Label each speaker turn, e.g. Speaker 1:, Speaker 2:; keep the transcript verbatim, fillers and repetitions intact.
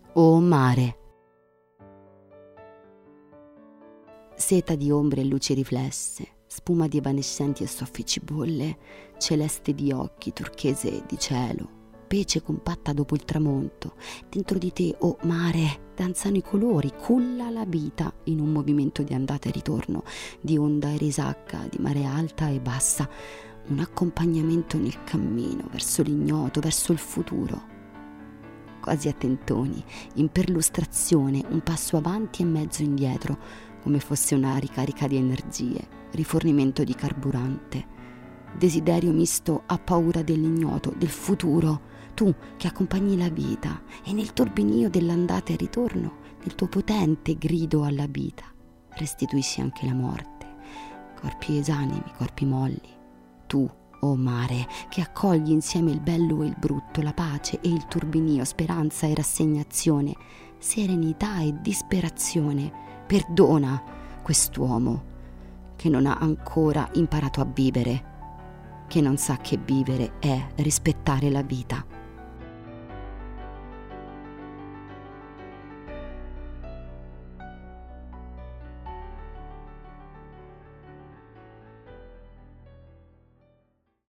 Speaker 1: o mare. Seta di ombre e luci riflesse, spuma di evanescenti e soffici bolle, celeste di occhi, turchese di cielo, pece compatta dopo il tramonto. Dentro di te, o mare, danzano i colori, culla la vita in un movimento di andata e ritorno, di onda e risacca, di marea alta e bassa, un accompagnamento nel cammino verso l'ignoto, verso il futuro. Quasi a tentoni, in perlustrazione, un passo avanti e mezzo indietro, come fosse una ricarica di energie, rifornimento di carburante. Desiderio misto a paura dell'ignoto, del futuro. Tu che accompagni la vita e nel turbinio dell'andata e ritorno, nel tuo potente grido alla vita, restituisci anche la morte. Corpi esanimi, corpi molli. Tu, o mare, che accogli insieme il bello e il brutto, la pace e il turbinio, speranza e rassegnazione, serenità e disperazione, perdona quest'uomo che non ha ancora imparato a vivere, che non sa che vivere è rispettare la vita.